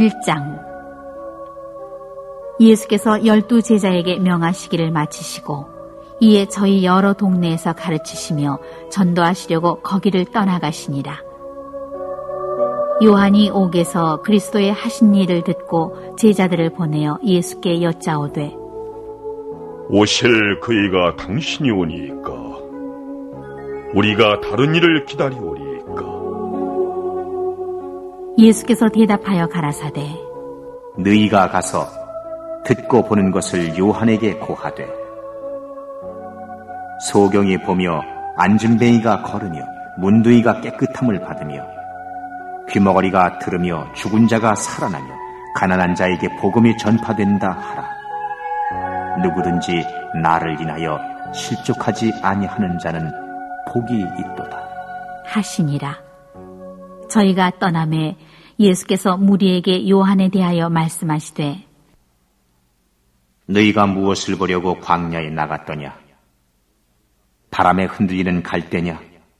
1장. 예수께서 12 제자에게 명하시기를 마치시고 이에 저희 여러 동네에서 가르치시며 전도하시려고 거기를 떠나가시니라. 요한이 옥에서 그리스도의 하신 일을 듣고 제자들을 보내어 예수께 여짜오되 오실 그이가 당신이 오니이까 우리가 다른 일을 기다리오리이까. 예수께서 대답하여 가라사대 너희가 가서 듣고 보는 것을 요한에게 고하되 소경이 보며 안진뱅이가 걸으며 문둥이가 깨끗함을 받으며 귀머거리가 들으며 죽은 자가 살아나며 가난한 자에게 복음이 전파된다 하라. 누구든지 나를 인하여 실족하지 아니하는 자는 복이 있도다 하시니라. 저희가 떠나매 예수께서 무리에게 요한에 대하여 말씀하시되 너희가 무엇을 보려고 광야에 나갔더냐? 바람에 흔들리는 갈대냐?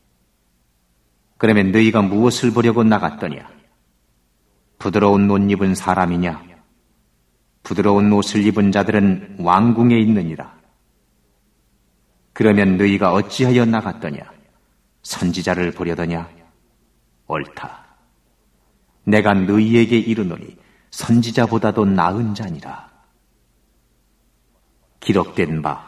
그러면 너희가 무엇을 보려고 나갔더냐? 부드러운 옷 입은 사람이냐? 부드러운 옷을 입은 자들은 왕궁에 있느니라. 그러면 너희가 어찌하여 나갔더냐? 선지자를 보려더냐? 옳다. 내가 너희에게 이르노니 선지자보다도 나은 자니라. 기록된 바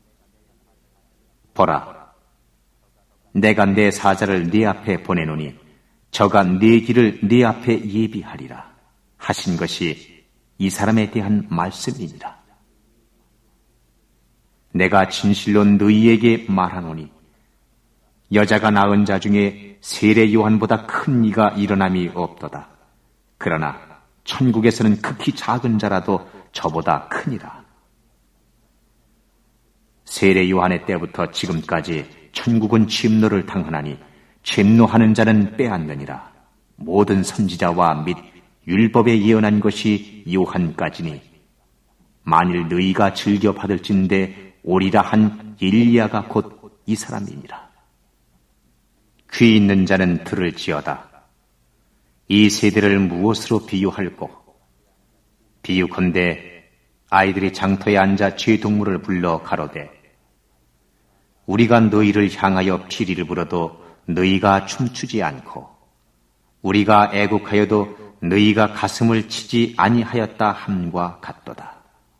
보라, 내가 내 사자를 네 앞에 보내노니 저가 네 길을 네 앞에 예비하리라 하신 것이 이 사람에 대한 말씀이니라. 내가 진실로 너희에게 말하노니 여자가 낳은 자 중에 세례 요한보다 큰 이가 일어남이 없도다. 그러나 천국에서는 극히 작은 자라도 저보다 크니라. 세례 요한의 때부터 지금까지 천국은 침노를 당하나니 침노하는 자는 빼앗느니라. 모든 선지자와 및 율법에 예언한 것이 요한까지니 만일 너희가 즐겨 받을진대 오리라 한 일리야가 곧 이 사람이니라. 귀 있는 자는 들을지어다. 이 세대를 무엇으로 비유할꼬? 비유컨대 아이들이 장터에 앉아 쥐동물을 불러 가로되 우리가 너희를 향하여 피리를 불어도 너희가 춤추지 않고 우리가 애국하여도 너희가 가슴을 치지 아니하였다 함과 같도다.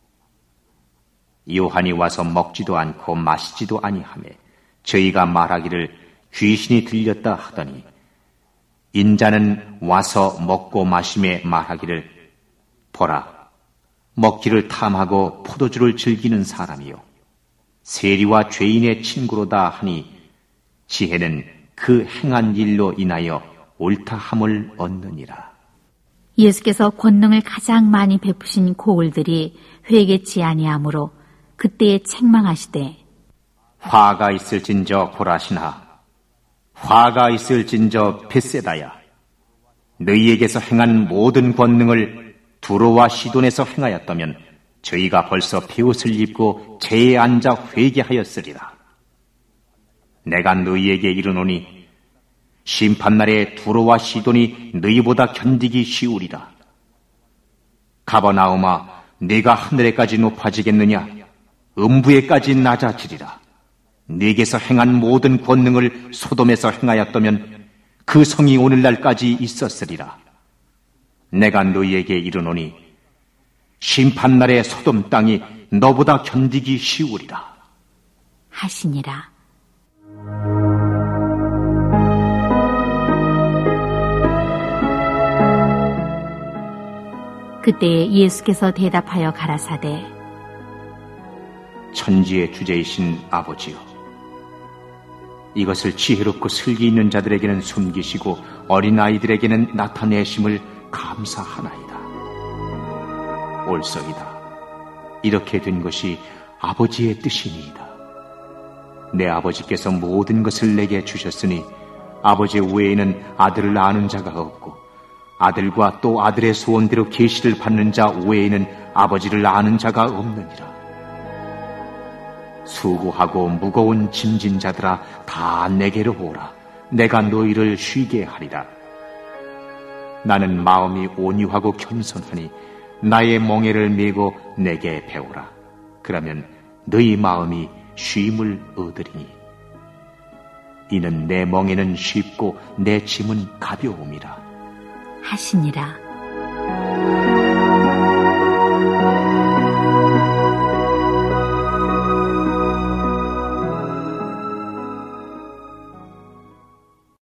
요한이 와서 먹지도 않고 마시지도 아니하매 저희가 말하기를 귀신이 들렸다 하더니 인자는 와서 먹고 마심에 말하기를 보라, 먹기를 탐하고 포도주를 즐기는 사람이요 세리와 죄인의 친구로다 하니 지혜는 그 행한 일로 인하여 옳다함을 얻느니라. 예수께서 권능을 가장 많이 베푸신 고을들이 회개치 아니하므로 그때에 책망하시되 화가 있을진저 고라시나 화가 있을진저 벳세다야 너희에게서 행한 모든 권능을 두로와 시돈에서 행하였다면 저희가 벌써 베옷을 입고 제에 앉아 회개하였으리라. 내가 너희에게 이르노니 심판날에 두로와 시돈이 너희보다 견디기 쉬우리라. 가버나움아, 네가 하늘에까지 높아지겠느냐? 음부에까지 낮아지리라. 네게서 행한 모든 권능을 소돔에서 행하였다면 그 성이 오늘날까지 있었으리라. 내가 너희에게 이르노니 심판날에 소돔 땅이 너보다 견디기 쉬우리라 하시니라. 그때 예수께서 대답하여 가라사대 천지의 주제이신 아버지여, 이것을 지혜롭고 슬기 있는 자들에게는 숨기시고 어린아이들에게는 나타내심을 감사하나이다. 옳소이다. 이렇게 된 것이 아버지의 뜻이니이다. 내 아버지께서 모든 것을 내게 주셨으니 아버지 외에는 아들을 아는 자가 없고 아들과 또 아들의 소원대로 계시를 받는 자 외에는 아버지를 아는 자가 없느니라. 수고하고 무거운 짐진 자들아 다 내게로 오라. 내가 너희를 쉬게 하리라. 나는 마음이 온유하고 겸손하니 나의 멍에를 메고 내게 배우라. 그러면 너희 마음이 쉼을 얻으리니 이는 내 멍에는 쉽고 내 짐은 가벼움이라 하시니라.